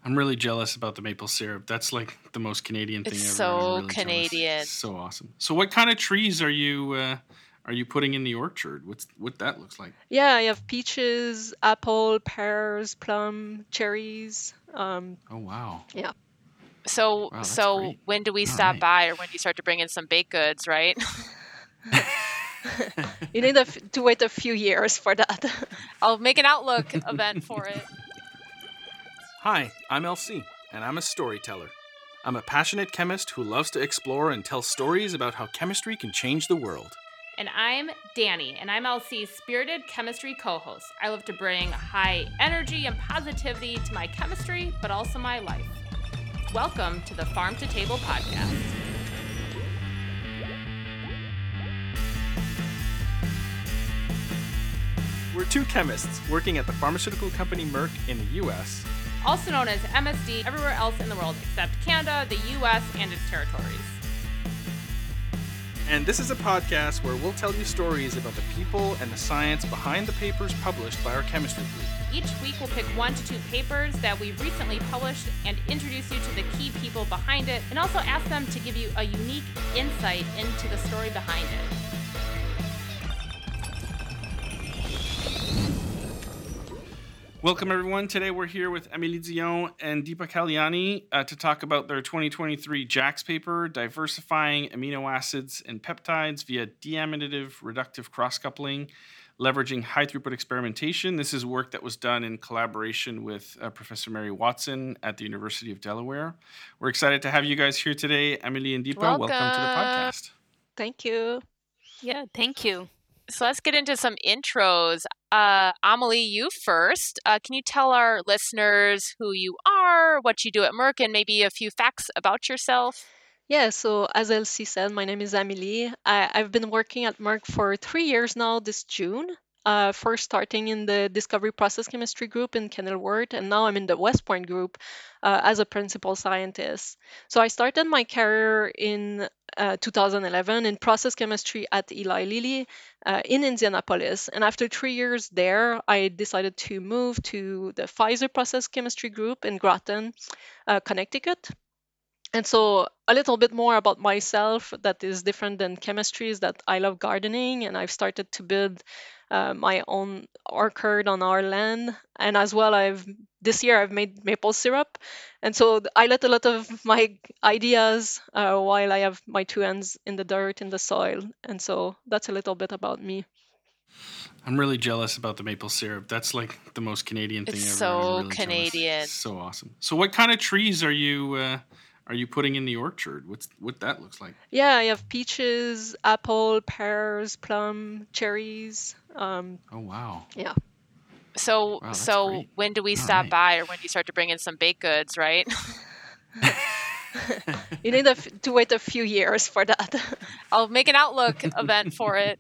I'm really jealous about the maple syrup. That's like the most Canadian thing It's ever, and I'm so really jealous. Canadian. So awesome. So, what kind of trees are you putting in the orchard? What that looks like? Yeah, I have peaches, apple, pears, plum, cherries. Oh wow, Yeah. So wow, that's so great. when do we All stop right. by, or when do you start to bring in some baked goods, right? You need to wait a few years for that. I'll make an Outlook event for it. Hi, I'm LC, and I'm a storyteller. I'm a passionate chemist who loves to explore and tell stories about how chemistry can change the world. And I'm Danny, and I'm LC's spirited chemistry co host. I love to bring high energy and positivity to my chemistry, but also my life. Welcome to the Farm to Table podcast. We're two chemists working at the pharmaceutical company Merck in the US. Also known as MSD everywhere else in the world except Canada, the US, and its territories. And this is a podcast where we'll tell you stories about the people and the science behind the papers published by our chemistry group. Each week we'll pick 1 to 2 papers that we've recently published and introduce you to the key people behind it, and also ask them to give you a unique insight into the story behind it. Welcome everyone. Today we're here with Emily Dion and Deepa Kalyani to talk about their 2023 JAX paper, Diversifying Amino Acids and Peptides via Deaminative Reductive Cross-Coupling, Leveraging High-Throughput Experimentation. This is work that was done in collaboration with Professor Mary Watson at the University of Delaware. We're excited to have you guys here today. Emily and Deepa, welcome to the podcast. Thank you. Yeah, thank you. So let's get into some intros. Amelie, you first. Can you tell our listeners who you are, what you do at Merck, and maybe a few facts about yourself? Yeah, so as Elsie said, my name is Amélie. I've been working at Merck for 3 years now this June. First starting in the Discovery Process Chemistry group in Kenilworth, and now I'm in the West Point group as a principal scientist. So I started my career in 2011 in process chemistry at Eli Lilly in Indianapolis. And after 3 years there, I decided to move to the Pfizer Process Chemistry group in Groton, Connecticut. And so, a little bit more about myself that is different than chemistry is that I love gardening, and I've started to build my own orchard on our land. And as well, this year I've made maple syrup, and so I let a lot of my ideas while I have my two hands in the dirt, in the soil. And so that's a little bit about me. I'm really jealous about the maple syrup. That's like the most Canadian thing It's ever, so and I'm really Canadian. jealous. So awesome. So, what kind of trees are you putting in the orchard? What that looks like? Yeah, I have peaches, apple, pears, plum, cherries. Oh wow, Yeah. So wow, that's so great. when do we All stop right. by, or when do you start to bring in some baked goods, right? You need to wait a few years for that. I'll make an Outlook event for it.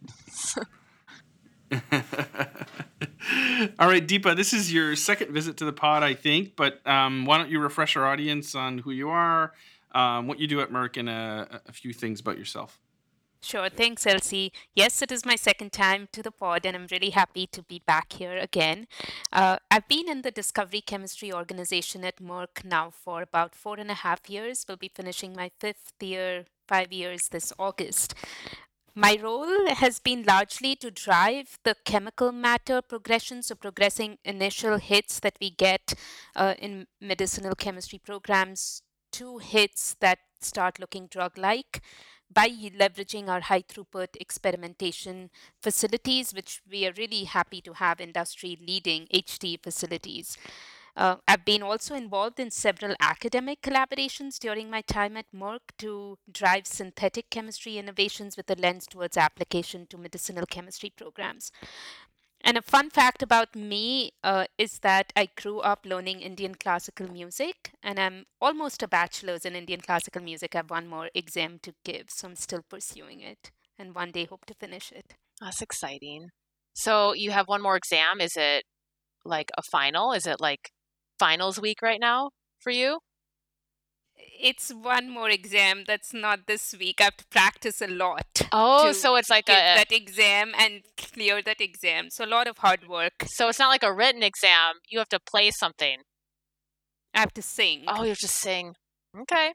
All right, Deepa, this is your second visit to the pod, I think, but why don't you refresh our audience on who you are, what you do at Merck, and a few things about yourself. Sure, thanks, Elsie. Yes, it is my second time to the pod, and I'm really happy to be back here again. I've been in the Discovery Chemistry organization at Merck now for about 4.5 years. Will be finishing my 5th year, 5 years this August. My role has been largely to drive the chemical matter progression, so progressing initial hits that we get in medicinal chemistry programs to hits that start looking drug like by leveraging our high throughput experimentation facilities, which we are really happy to have industry leading HT facilities. I've been also involved in several academic collaborations during my time at Merck to drive synthetic chemistry innovations with a lens towards application to medicinal chemistry programs. And a fun fact about me is that I grew up learning Indian classical music, and I'm almost a bachelor's in Indian classical music. I have one more exam to give, so I'm still pursuing it, and one day hope to finish it. That's exciting. So you have one more exam. Is it like a final? Is it like finals week right now for you? It's one more exam that's not this week. I have to practice a lot Oh, to so it's like give that exam and clear that exam. So a lot of hard work. so it's not like a written exam. You have to play something. I have to sing. Oh, you have to sing. Okay.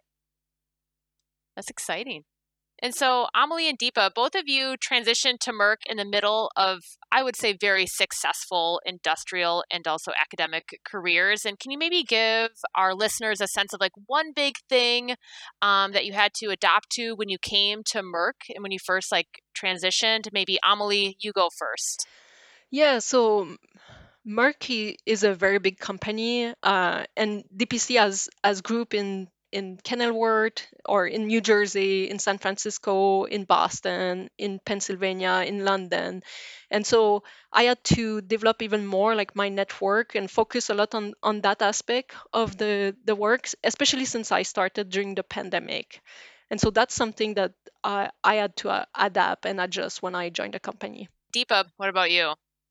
That's exciting. And so Amelie and Deepa, both of you transitioned to Merck in the middle of, I would say, very successful industrial and also academic careers. And can you maybe give our listeners a sense of like one big thing that you had to adapt to when you came to Merck and when you first like transitioned? Maybe Amelie, you go first. Yeah, so Merck is a very big company, and DPC as group in Kenilworth or in New Jersey, in San Francisco, in Boston, in Pennsylvania, in London, and so I had to develop even more like my network and focus a lot on that aspect of the works, especially since I started during the pandemic, and so that's something that I had to adapt and adjust when I joined the company. Deepa, what about you?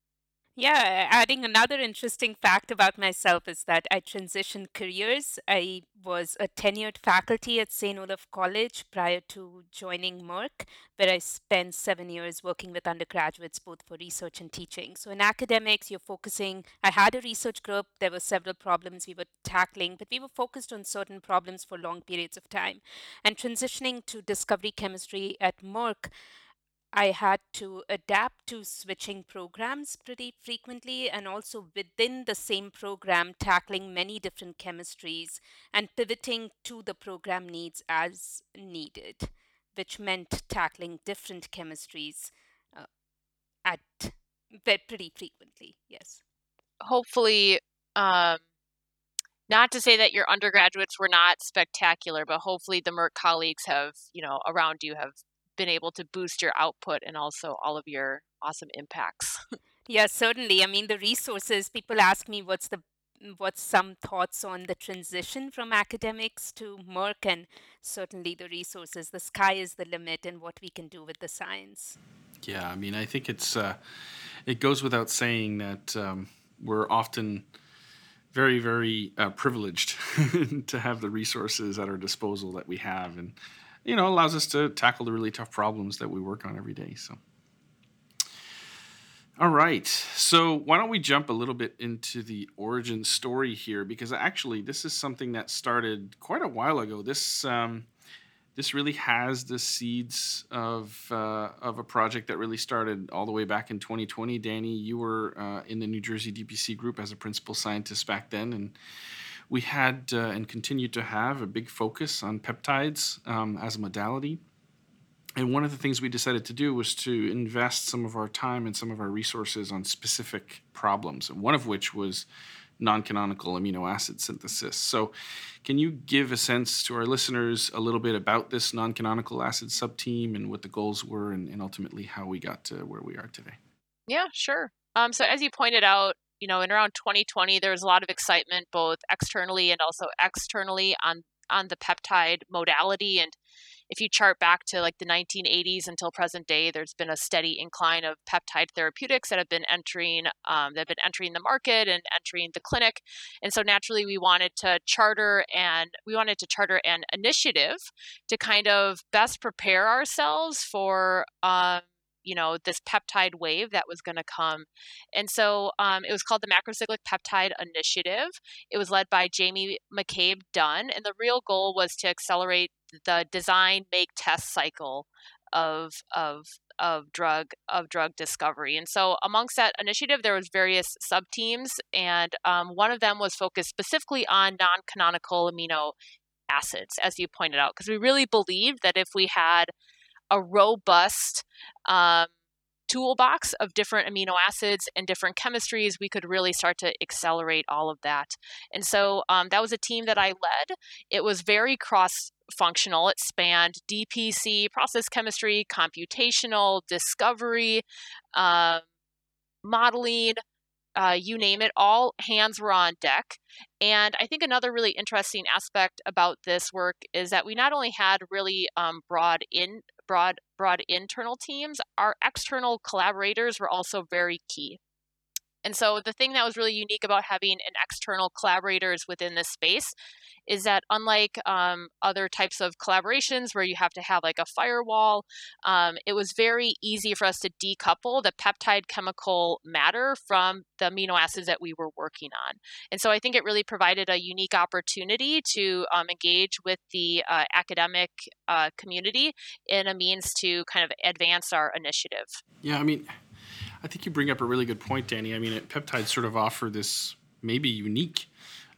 Yeah, adding another interesting fact about myself is that I transitioned careers. I was a tenured faculty at St. Olaf College prior to joining Merck, where I spent 7 years working with undergraduates both for research and teaching. So in academics, you're focusing, I had a research group, there were several problems we were tackling, but we were focused on certain problems for long periods of time. And transitioning to discovery chemistry at Merck, I had to adapt to switching programs pretty frequently and also within the same program tackling many different chemistries and pivoting to the program needs as needed, which meant tackling different chemistries uh, at pretty frequently. Yes. Hopefully, um, not to say that your undergraduates were not spectacular, but hopefully the Merck colleagues have, around you have been able to boost your output and also all of your awesome impacts. Yeah, certainly. I mean, the resources, people ask me what's some thoughts on the transition from academics to Merck, and certainly the resources. The sky is the limit and what we can do with the science. Yeah, I mean, I think it goes without saying that we're often very, very privileged to have the resources at our disposal that we have, and allows us to tackle the really tough problems that we work on every day. So, all right. So why don't we jump a little bit into the origin story here? Because actually, this is something that started quite a while ago. This really has the seeds of a project that really started all the way back in 2020. Danny, you were in the New Jersey DPC group as a principal scientist back then, and we had and continue to have a big focus on peptides as a modality. And one of the things we decided to do was to invest some of our time and some of our resources on specific problems, and one of which was non-canonical amino acid synthesis. So can you give a sense to our listeners a little bit about this non-canonical acid subteam and what the goals were and ultimately how we got to where we are today? Yeah, sure. So as you pointed out, in around 2020, there was a lot of excitement both externally and also externally on the peptide modality. And if you chart back to like the 1980s until present day, there's been a steady incline of peptide therapeutics that have been entering the market and entering the clinic. And so naturally, we wanted to charter an initiative to kind of best prepare ourselves for this peptide wave that was going to come. And so it was called the Macrocyclic Peptide Initiative. It was led by Jamie McCabe Dunn, and the real goal was to accelerate the design, make, test cycle of drug discovery. And so amongst that initiative, there was various sub teams, and one of them was focused specifically on non-canonical amino acids, as you pointed out, because we really believed that if we had a robust toolbox of different amino acids and different chemistries, we could really start to accelerate all of that. And so that was a team that I led. It was very cross-functional. It spanned DPC, process chemistry, computational, discovery, modeling, you name it, all hands were on deck. And I think another really interesting aspect about this work is that we not only had really broad internal teams, our external collaborators were also very key. And so the thing that was really unique about having an external collaborators within this space is that unlike other types of collaborations where you have to have like a firewall, it was very easy for us to decouple the peptide chemical matter from the amino acids that we were working on. And so I think it really provided a unique opportunity to engage with the academic community in a means to kind of advance our initiative. Yeah, I mean, I think you bring up a really good point, Danny. I mean, peptides sort of offer this maybe unique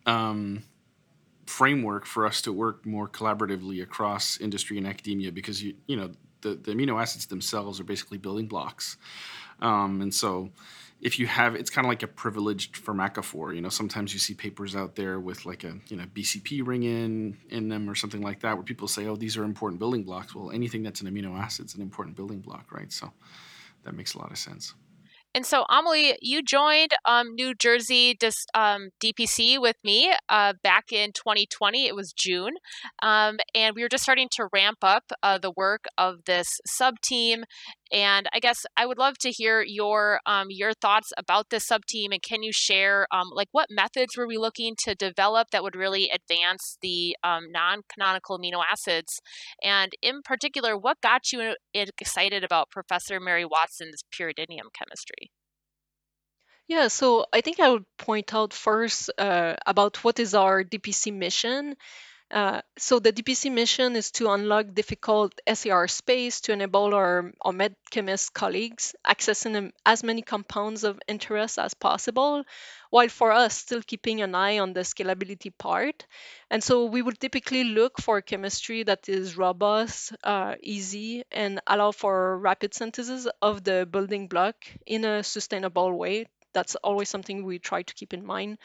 framework for us to work more collaboratively across industry and academia, because the amino acids themselves are basically building blocks, and so if you have, it's kind of like a privileged pharmacophore. Sometimes you see papers out there with like a BCP ring in them or something like that, where people say, oh, these are important building blocks. Well, anything that's an amino acid is an important building block, right? So that makes a lot of sense. And so, Amelie, you joined New Jersey DPC with me back in 2020. It was June. And we were just starting to ramp up the work of this sub-team. And I guess I would love to hear your thoughts about this sub-team. And can you share what methods were we looking to develop that would really advance the non-canonical amino acids? And in particular, what got you excited about Professor Mary Watson's pyridinium chemistry? Yeah, so I think I would point out first about what is our DPC mission. So the DPC mission is to unlock difficult SAR space to enable our med chemist colleagues accessing as many compounds of interest as possible, while for us still keeping an eye on the scalability part. And so we would typically look for chemistry that is robust, easy, and allow for rapid synthesis of the building block in a sustainable way. That's always something we try to keep in mind.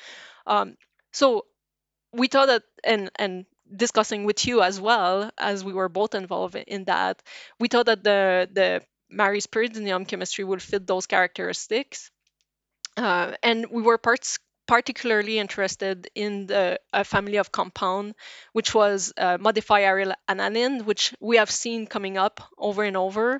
So we thought that, and discussing with you as well, as we were both involved in that, we thought that the Mary's pyridinium chemistry would fit those characteristics, and we were particularly interested in a family of compound, which was modified aryl aniline, which we have seen coming up over and over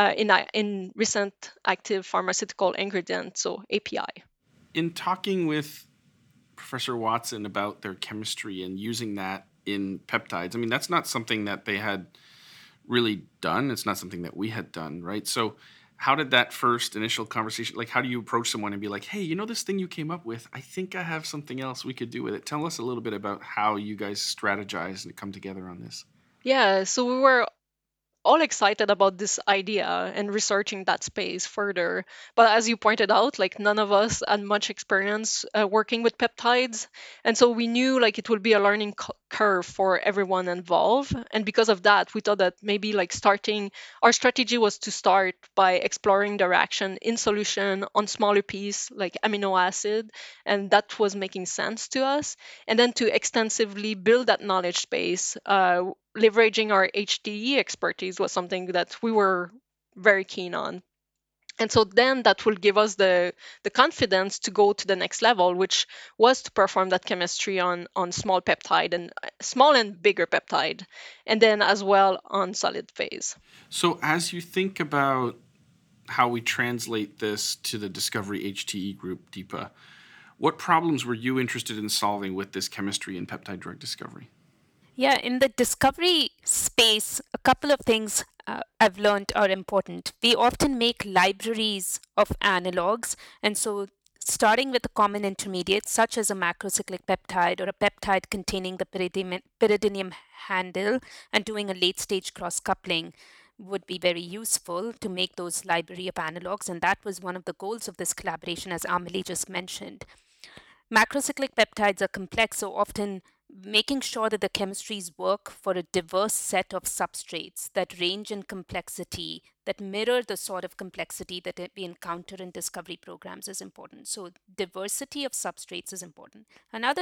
in recent active pharmaceutical ingredients, so API. In talking with Professor Watson about their chemistry and using that in peptides, I mean, that's not something that they had really done. It's not something that we had done, right? So how did that first initial conversation, like how do you approach someone and be like, hey, this thing you came up with, I think I have something else we could do with it. Tell us a little bit about how you guys strategize and come together on this. Yeah, so we were all excited about this idea and researching that space further. But as you pointed out, like none of us had much experience working with peptides. And so we knew like it would be a learning curve for everyone involved. And because of that, we thought that maybe like our strategy was to start by exploring the reaction in solution on smaller piece, like amino acid. And that was making sense to us. And then to extensively build that knowledge base, leveraging our HTE expertise was something that we were very keen on. And so then that will give us the confidence to go to the next level, which was to perform that chemistry on small peptide and small and bigger peptide, and then as well on solid phase. So as you think about how we translate this to the Discovery HTE group, Deepa, what problems were you interested in solving with this chemistry in peptide drug discovery? Yeah, in the discovery space, a couple of things I've learned are important. We often make libraries of analogs, and so starting with a common intermediate, such as a macrocyclic peptide or a peptide containing the pyridinium handle, and doing a late-stage cross-coupling would be very useful to make those library of analogs, and that was one of the goals of this collaboration, as Amelie just mentioned. Macrocyclic peptides are complex, so often making sure that the chemistries work for a diverse set of substrates that range in complexity, that mirror the sort of complexity that we encounter in discovery programs is important. So diversity of substrates is important. Another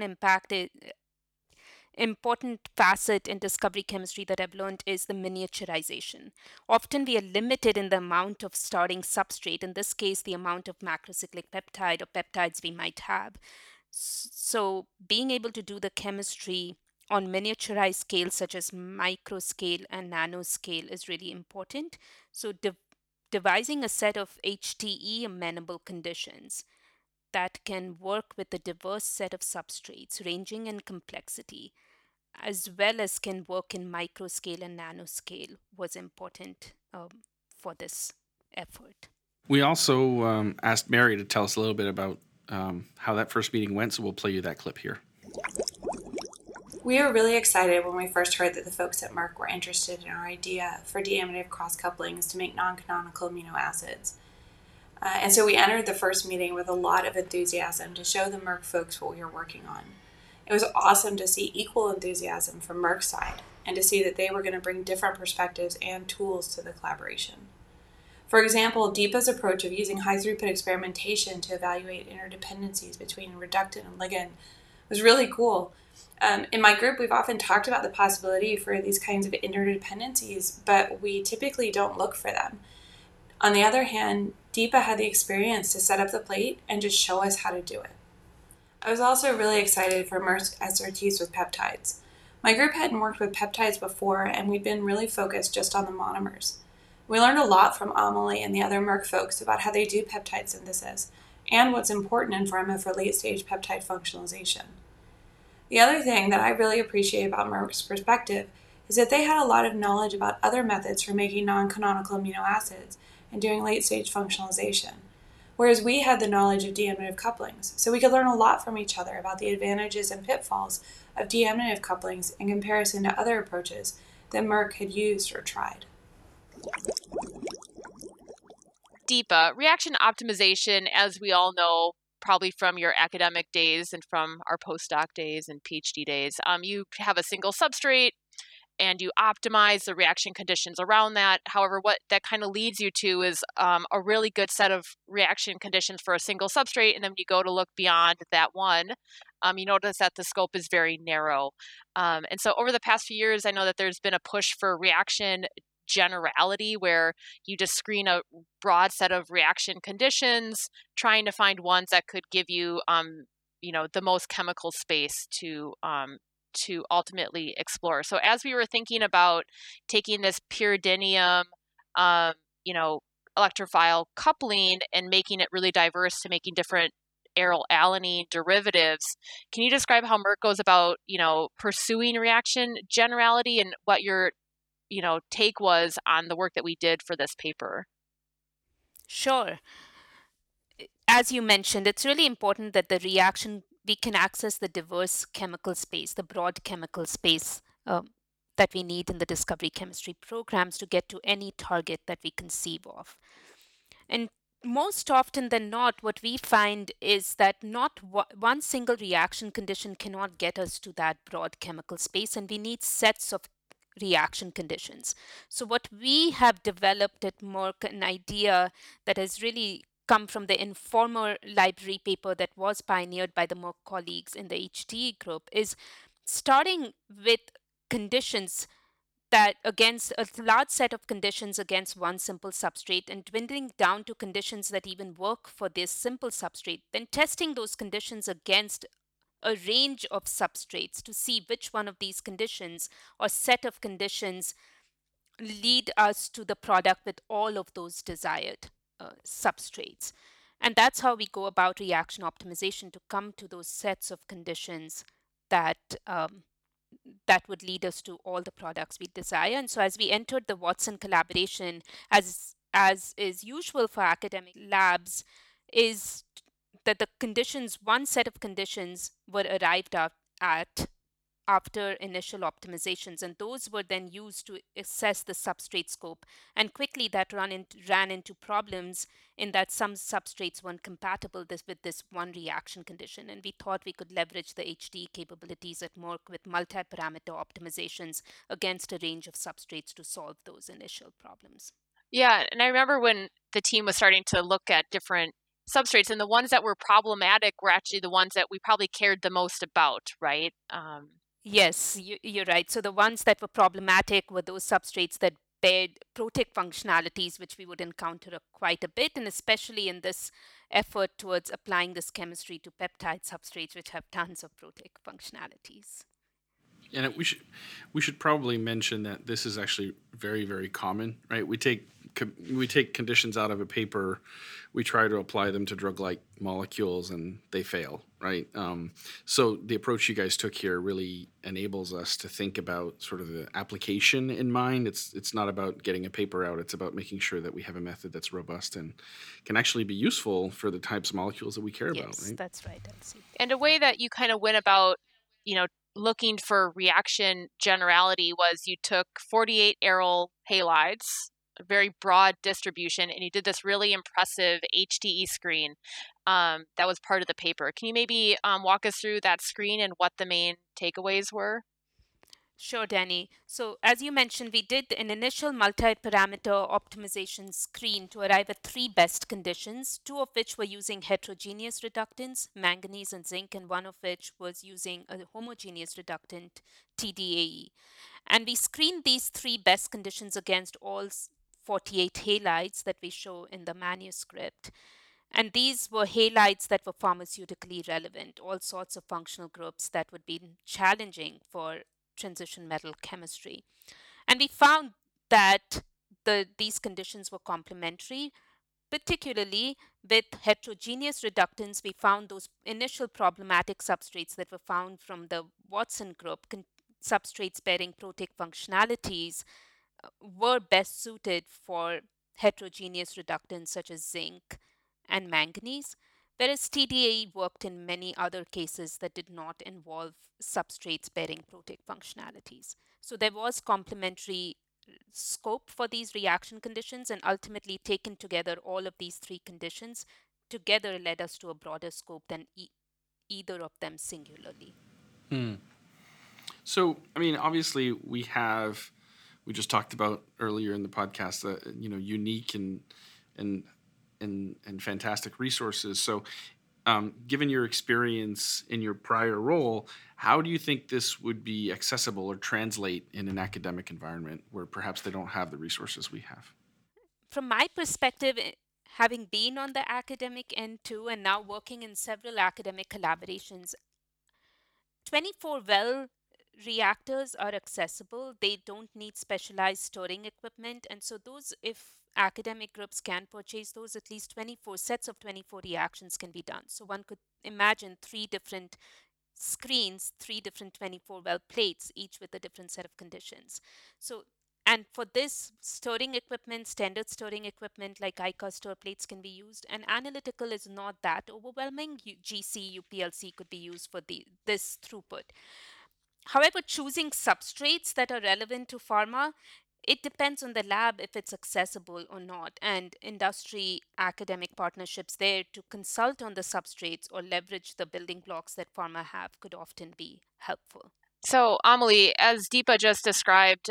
important facet in discovery chemistry that I've learned is the miniaturization. Often we are limited in the amount of starting substrate, in this case, the amount of macrocyclic peptide or peptides we might have. So being able to do the chemistry on miniaturized scales such as microscale and nanoscale is really important. So devising a set of HTE amenable conditions that can work with a diverse set of substrates ranging in complexity, as well as can work in microscale and nanoscale, was important for this effort. We also asked Mary to tell us a little bit about how that first meeting went, so we'll play you that clip here. We were really excited when we first heard that the folks at Merck were interested in our idea for deaminative cross-couplings to make non-canonical amino acids. And so we entered the first meeting with a lot of enthusiasm to show the Merck folks what we were working on. It was awesome to see equal enthusiasm from Merck's side and to see that they were going to bring different perspectives and tools to the collaboration. For example, Deepa's approach of using high-throughput experimentation to evaluate interdependencies between reductant and ligand was really cool. In my group, we've often talked about the possibility for these kinds of interdependencies, but we typically don't look for them. On the other hand, Deepa had the experience to set up the plate and just show us how to do it. I was also really excited for Merck's expertise with peptides. My group hadn't worked with peptides before, and we'd been really focused just on the monomers. We learned a lot from Amelie and the other Merck folks about how they do peptide synthesis and what's important in pharma for late-stage peptide functionalization. The other thing that I really appreciate about Merck's perspective is that they had a lot of knowledge about other methods for making non-canonical amino acids and doing late-stage functionalization, whereas we had the knowledge of deaminative couplings, so we could learn a lot from each other about the advantages and pitfalls of deaminative couplings in comparison to other approaches that Merck had used or tried. Deepa, reaction optimization, as we all know, probably from your academic days and from our postdoc days and PhD days, you have a single substrate and you optimize the reaction conditions around that. However, what that kind of leads you to is a really good set of reaction conditions for a single substrate, and then when you go to look beyond that one, you notice that the scope is very narrow. And so over the past few years, I know that there's been a push for reaction generality where you just screen a broad set of reaction conditions, trying to find ones that could give you, the most chemical space to ultimately explore. So as we were thinking about taking this pyridinium, electrophile coupling and making it really diverse to making different aryl alanine derivatives, can you describe how Merck goes about, pursuing reaction generality and what your take was on the work that we did for this paper? Sure. As you mentioned, it's really important that the reaction, we can access the diverse chemical space, the broad chemical space that we need in the discovery chemistry programs to get to any target that we conceive of. And most often than not, what we find is that not one single reaction condition cannot get us to that broad chemical space, and we need sets of reaction conditions. So what we have developed at Merck, an idea that has really come from the Informer library paper that was pioneered by the Merck colleagues in the HT group, is starting with conditions that against a large set of conditions against one simple substrate and dwindling down to conditions that even work for this simple substrate, then testing those conditions against a range of substrates to see which one of these conditions or set of conditions lead us to the product with all of those desired substrates. And that's how we go about reaction optimization to come to those sets of conditions that that would lead us to all the products we desire. And so as we entered the Watson collaboration, as is usual for academic labs, is that the conditions, one set of conditions were arrived at after initial optimizations, and those were then used to assess the substrate scope. And quickly that ran into problems in that some substrates weren't compatible with this one reaction condition. And we thought we could leverage the HD capabilities at Merck with multi-parameter optimizations against a range of substrates to solve those initial problems. Yeah, and I remember when the team was starting to look at different substrates, and the ones that were problematic were actually the ones that we probably cared the most about, right? Yes, you're right. So the ones that were problematic were those substrates that bared protic functionalities, which we would encounter quite a bit, and especially in this effort towards applying this chemistry to peptide substrates, which have tons of protic functionalities. And we should probably mention that this is actually very, very common, right? We take we take conditions out of a paper, we try to apply them to drug-like molecules, and they fail, right? So the approach you guys took here really enables us to think about sort of the application in mind. It's not about getting a paper out. It's about making sure that we have a method that's robust and can actually be useful for the types of molecules that we care about, Yes, right? that's right, Elsie. And a way that you kind of went about, looking for reaction generality was you took 48 aryl halides, a very broad distribution, and you did this really impressive HTE screen that was part of the paper. Can you maybe walk us through that screen and what the main takeaways were? Sure, Danny. So, as you mentioned, we did an initial multi-parameter optimization screen to arrive at 3 best conditions, 2 of which were using heterogeneous reductants, manganese and zinc, and 1 of which was using a homogeneous reductant, TDAE. And we screened these 3 best conditions against all 48 halides that we show in the manuscript. And these were halides that were pharmaceutically relevant, all sorts of functional groups that would be challenging for transition metal chemistry. And we found that these conditions were complementary, particularly with heterogeneous reductants. We found those initial problematic substrates that were found from the Watson group, substrates bearing protic functionalities, were best suited for heterogeneous reductants such as zinc and manganese, whereas TDAE worked in many other cases that did not involve substrates bearing protic functionalities. So there was complementary scope for these reaction conditions, and ultimately taken together, all of these 3 conditions together led us to a broader scope than either of them singularly. So, I mean, obviously we just talked about earlier in the podcast that, unique and fantastic resources. So, given your experience in your prior role, how do you think this would be accessible or translate in an academic environment where perhaps they don't have the resources we have? From my perspective, having been on the academic end too, and now working in several academic collaborations, 24 well reactors are accessible. They don't need specialized storing equipment. And so if academic groups can purchase those, at least 24 sets of 24 reactions can be done. So one could imagine 3 different screens, 3 different 24 well plates, each with a different set of conditions. And for this, storing equipment, standard storing equipment like ICA store plates can be used, and analytical is not that overwhelming. GC, UPLC could be used for this throughput. However, choosing substrates that are relevant to pharma, it depends on the lab if it's accessible or not, and industry academic partnerships there to consult on the substrates or leverage the building blocks that pharma have could often be helpful. So, Amelie, as Deepa just described,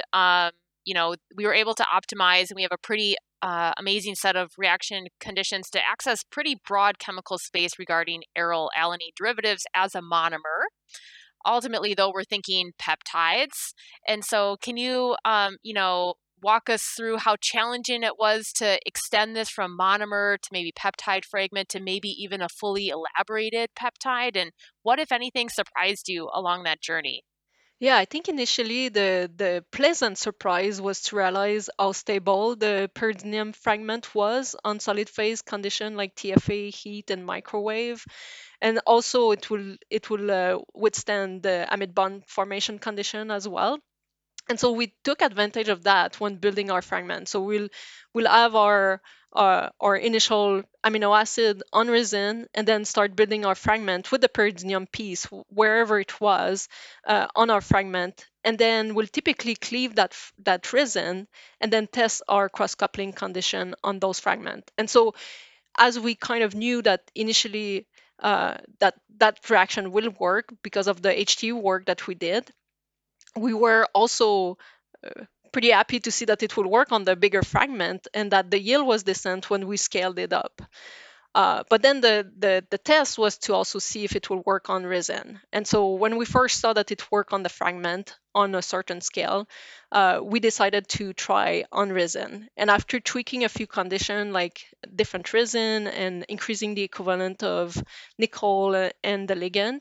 we were able to optimize, and we have a pretty amazing set of reaction conditions to access pretty broad chemical space regarding aryl alanine derivatives as a monomer. Ultimately, though, we're thinking peptides. And so can you, walk us through how challenging it was to extend this from monomer to maybe peptide fragment to maybe even a fully elaborated peptide? And what, if anything, surprised you along that journey? Yeah, I think initially the pleasant surprise was to realize how stable the pyridinium fragment was on solid phase condition like TFA, heat, and microwave, and also it will withstand the amide bond formation condition as well. And so we took advantage of that when building our fragment. So we'll have our initial amino acid on resin, and then start building our fragment with the pyridinium piece wherever it was on our fragment, and then we'll typically cleave that resin and then test our cross coupling condition on those fragments. And so as we kind of knew that initially that reaction will work because of the HTU work that we did, we were also pretty happy to see that it would work on the bigger fragment and that the yield was decent when we scaled it up. But then the test was to also see if it will work on resin. And so when we first saw that it worked on the fragment on a certain scale, we decided to try on resin. And after tweaking a few conditions like different resin and increasing the equivalent of nickel and the ligand,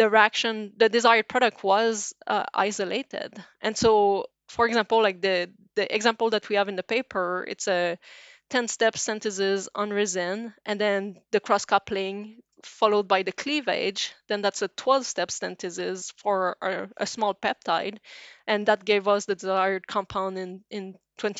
the desired product was isolated. And so, for example, like the the example that we have in the paper, it's a 10-step synthesis on resin, and then the cross-coupling followed by the cleavage. Then that's a 12-step synthesis for a small peptide, and that gave us the desired compound in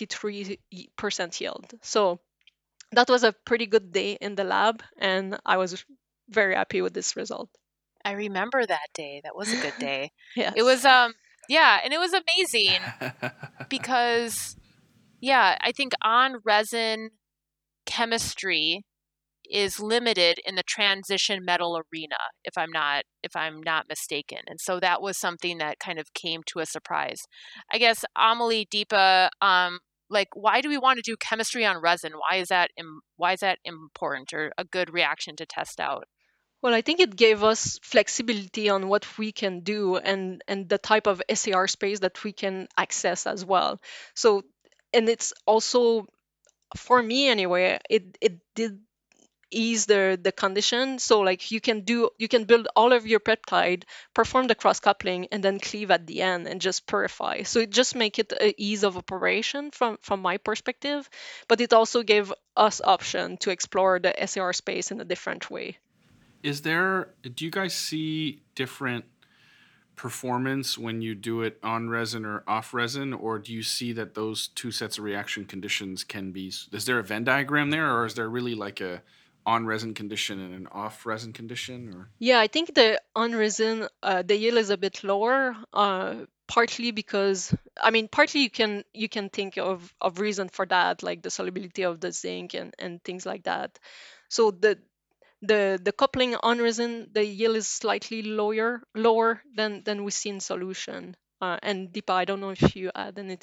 23% yield. So that was a pretty good day in the lab, and I was very happy with this result. I remember that day. That was a good day. Yes. It was yeah, and it was amazing because I think on resin chemistry is limited in the transition metal arena, if I'm not mistaken. And so that was something that kind of came to a surprise. I guess Amelie, Deepa, like, why do we want to do chemistry on resin? Why is that important or a good reaction to test out? Well, I think it gave us flexibility on what we can do and the type of SAR space that we can access as well. So, and it's also, for me anyway, it did ease the condition. So like you can build all of your peptide, perform the cross coupling, and then cleave at the end and just purify. So it just make it an ease of operation from my perspective, but it also gave us option to explore the SAR space in a different way. Do you guys see different performance when you do it on resin or off resin, or do you see that those two sets of reaction conditions can be, is there a Venn diagram there, or is there really like a on resin condition and an off resin condition? Or Yeah, I think the on resin, the yield is a bit lower, partly because, partly you can think of reason for that, like the solubility of the zinc and things like that. So the coupling on resin, the yield is slightly lower than we see in solution. And Deepa, I don't know if you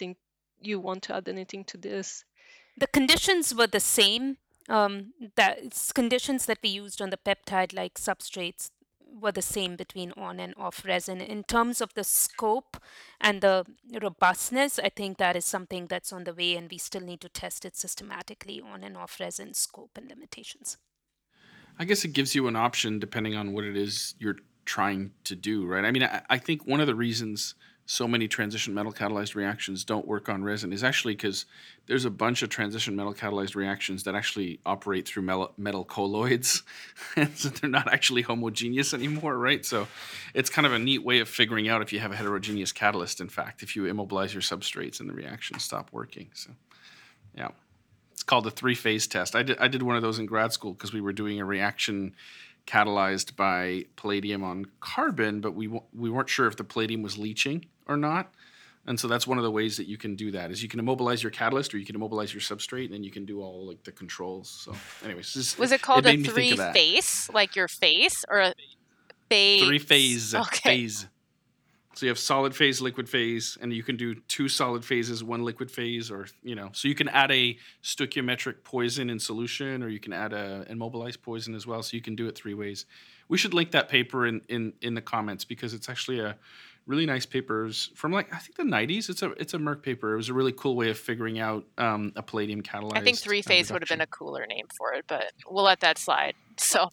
want to add anything to this. The conditions were the same. Conditions that we used on the peptide, like substrates, were the same between on and off resin. In terms of the scope and the robustness, I think that is something that's on the way, and we still need to test it systematically on and off resin scope and limitations. I guess it gives you an option depending on what it is you're trying to do, right? I mean, I think one of the reasons so many transition metal catalyzed reactions don't work on resin is actually because there's a bunch of transition metal catalyzed reactions that actually operate through metal colloids, and so they're not actually homogeneous anymore, right? So it's kind of a neat way of figuring out if you have a heterogeneous catalyst, in fact, if you immobilize your substrates and the reactions stop working. So, yeah. It's called the three-phase test. I did one of those in grad school because we were doing a reaction catalyzed by palladium on carbon, but we weren't sure if the palladium was leaching or not. And so that's one of the ways that you can do that, is you can immobilize your catalyst or you can immobilize your substrate, and then you can do all like the controls. So anyways, was it called a three-phase, like your face, or a phase? Three-phase. Okay. Phase. So you have solid phase, liquid phase, and you can do two solid phases, one liquid phase, or, so you can add a stoichiometric poison in solution, or you can add a immobilized poison as well. So you can do it three ways. We should link that paper in the comments, because it's actually a really nice paper from I think the 90s. It's a Merck paper. It was a really cool way of figuring out a palladium catalyzed. I think three-phase would have been a cooler name for it, but we'll let that slide. So.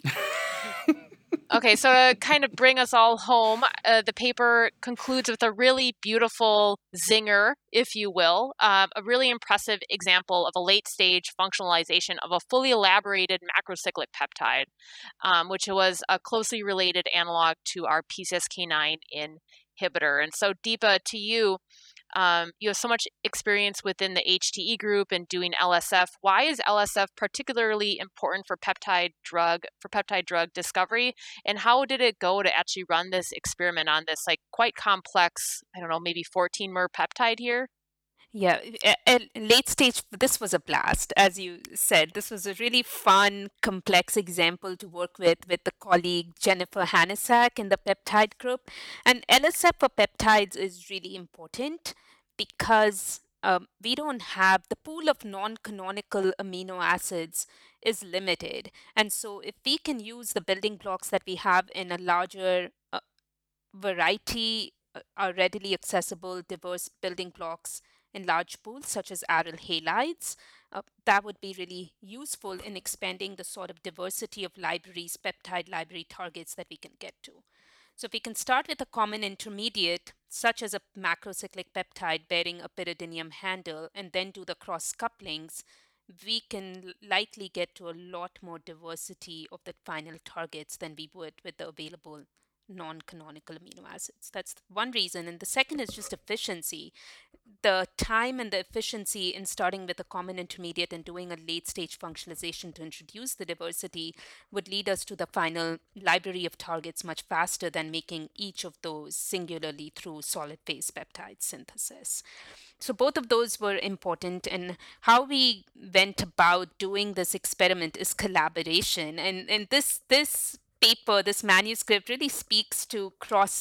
Okay, so to kind of bring us all home, the paper concludes with a really beautiful zinger, if you will, a really impressive example of a late-stage functionalization of a fully elaborated macrocyclic peptide, which was a closely related analog to our PCSK9 inhibitor. And so, Deepa, to you, you have so much experience within the HTE group and doing LSF. Why is LSF particularly important for peptide drug discovery? And how did it go to actually run this experiment on this quite complex, I don't know, maybe 14-mer peptide here? Yeah, late stage, this was a blast. As you said, this was a really fun, complex example to work with the colleague Jennifer Hanisak in the peptide group. And LSF for peptides is really important because we don't have the pool of non-canonical amino acids is limited. And so if we can use the building blocks that we have in a larger variety, are readily accessible, diverse building blocks in large pools, such as aryl halides, that would be really useful in expanding the sort of diversity of libraries, peptide library targets that we can get to. So if we can start with a common intermediate, such as a macrocyclic peptide bearing a pyridinium handle, and then do the cross couplings, we can likely get to a lot more diversity of the final targets than we would with the available non-canonical amino acids. That's one reason. And the second is just efficiency. The time and the efficiency in starting with a common intermediate and doing a late stage functionalization to introduce the diversity would lead us to the final library of targets much faster than making each of those singularly through solid phase peptide synthesis. So both of those were important, and how we went about doing this experiment is collaboration. And this paper, this manuscript really speaks to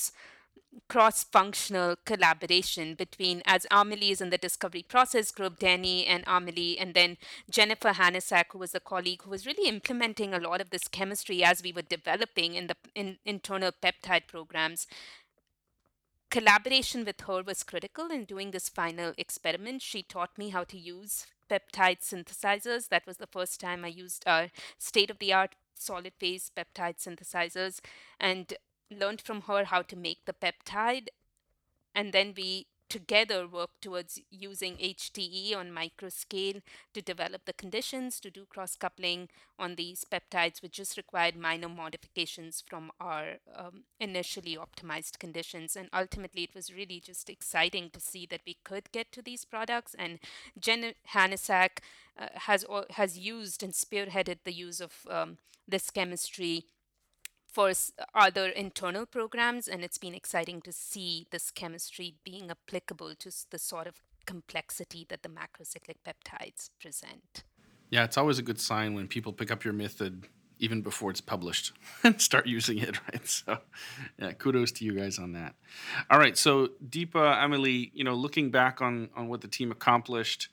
cross-functional collaboration between, as Amelie is in the discovery process group, Danny and Amelie, and then Jennifer Hanasak, who was a colleague who was really implementing a lot of this chemistry as we were developing in the internal peptide programs. Collaboration with her was critical in doing this final experiment. She taught me how to use peptide synthesizers. That was the first time I used state-of-the-art solid phase peptide synthesizers, and learned from her how to make the peptide. And then we together worked towards using HTE on microscale to develop the conditions to do cross-coupling on these peptides, which just required minor modifications from our initially optimized conditions. And ultimately, it was really just exciting to see that we could get to these products. And Jen Hanasak has used and spearheaded the use of this chemistry for other internal programs, and it's been exciting to see this chemistry being applicable to the sort of complexity that the macrocyclic peptides present. Yeah, it's always a good sign when people pick up your method even before it's published and start using it, right? So, yeah, kudos to you guys on that. All right, so Deepa, Amelie, looking back on what the team accomplished,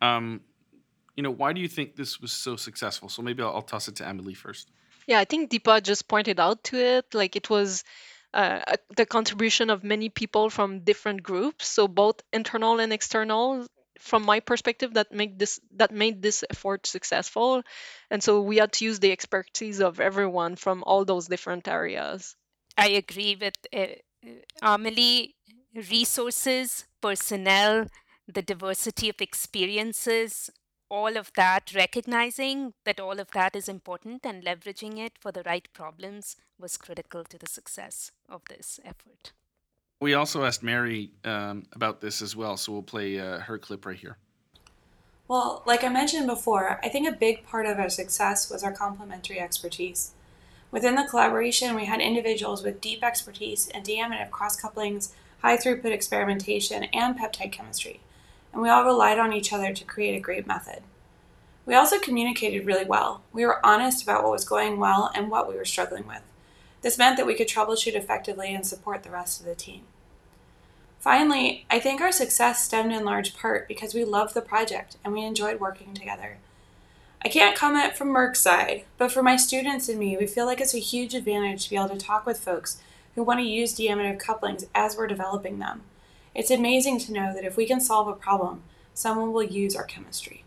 why do you think this was so successful? So maybe I'll toss it to Amelie first. Yeah, I think Deepa just pointed out to it. Like it was the contribution of many people from different groups, so both internal and external. From my perspective, that made this effort successful, and so we had to use the expertise of everyone from all those different areas. I agree with Amelie. Resources, personnel, the diversity of experiences, all of that, recognizing that all of that is important and leveraging it for the right problems was critical to the success of this effort. We also asked Mary about this as well, so we'll play her clip right here. Well, like I mentioned before, I think a big part of our success was our complementary expertise. Within the collaboration, we had individuals with deep expertise in deaminative cross-couplings, high-throughput experimentation, and peptide chemistry, and we all relied on each other to create a great method. We also communicated really well. We were honest about what was going well and what we were struggling with. This meant that we could troubleshoot effectively and support the rest of the team. Finally, I think our success stemmed in large part because we loved the project and we enjoyed working together. I can't comment from Merck's side, but for my students and me, we feel like it's a huge advantage to be able to talk with folks who want to use deaminative couplings as we're developing them. It's amazing to know that if we can solve a problem, someone will use our chemistry.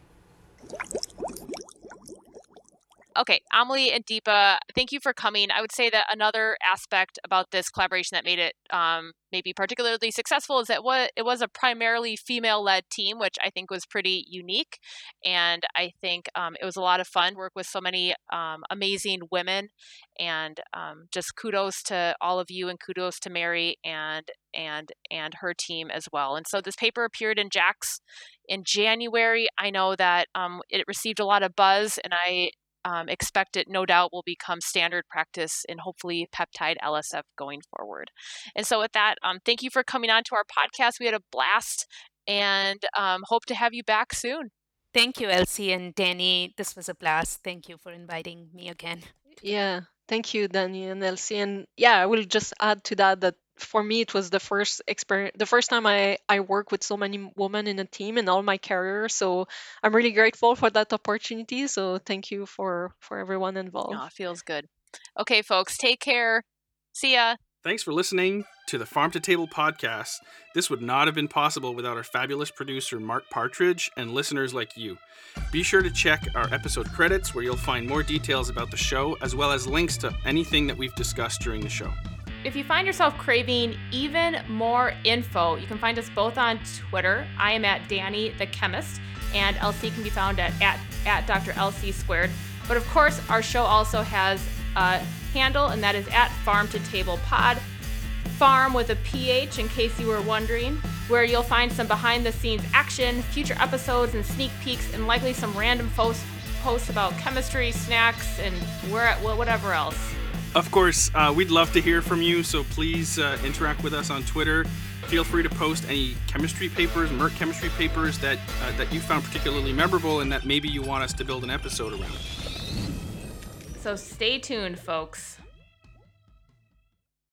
Okay, Amelie and Deepa, thank you for coming. I would say that another aspect about this collaboration that made it maybe particularly successful is that it was a primarily female-led team, which I think was pretty unique. And I think it was a lot of fun to work with so many amazing women. And just kudos to all of you, and kudos to Mary and her team as well. And so this paper appeared in JACS in January. I know that it received a lot of buzz, and I expect it no doubt will become standard practice in hopefully peptide LSF going forward. And so with that, thank you for coming on to our podcast. We had a blast and hope to have you back soon. Thank you, Elsie and Danny. This was a blast. Thank you for inviting me again. Yeah, thank you, Danny and Elsie. And yeah, I will just add to that for me, it was the first experience, the first time I worked with so many women in a team in all my career. So I'm really grateful for that opportunity. So thank you for everyone involved. Oh, it feels good. Okay, folks, take care. See ya. Thanks for listening to the Farm to Table podcast. This would not have been possible without our fabulous producer, Mark Partridge, and listeners like you. Be sure to check our episode credits where you'll find more details about the show, as well as links to anything that we've discussed during the show. if you find yourself craving even more info, you can find us both on Twitter. I am at Danny the Chemist, and LC can be found at Dr. LC Squared. But of course, our show also has a handle, and that is at Farm to Table Pod. Farm with a PH, in case you were wondering, where you'll find some behind-the-scenes action, future episodes, and sneak peeks, and likely some random posts about chemistry, snacks, and whatever else. Of course, we'd love to hear from you, so please interact with us on Twitter. Feel free to post any chemistry papers, Merck chemistry papers that you found particularly memorable and that maybe you want us to build an episode around. So stay tuned, folks.